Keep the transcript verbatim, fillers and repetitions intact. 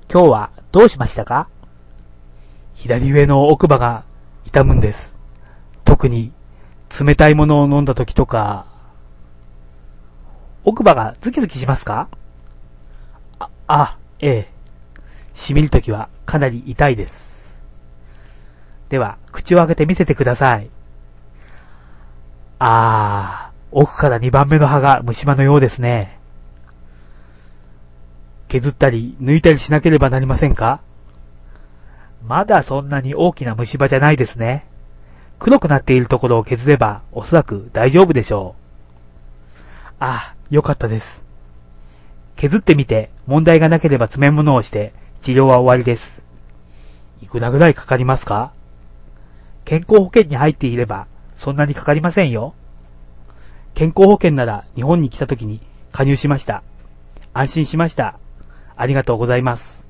今日はどうしましたか？左上の奥歯が痛むんです。特に冷たいものを飲んだ時とか。奥歯がズキズキしますか？あ、あ、ええ。しみるときはかなり痛いです。では、口を開けて見せてください。あー、奥からにばんめの歯が虫歯のようですね。削ったり抜いたりしなければなりませんか？まだそんなに大きな虫歯じゃないですね。黒くなっているところを削ればおそらく大丈夫でしょう。あ、よかったです。削ってみて問題がなければ詰め物をして治療は終わりです。いくらぐらいかかりますか？健康保険に入っていればそんなにかかりませんよ。健康保険なら日本に来た時に加入しました。安心しました。ありがとうございます。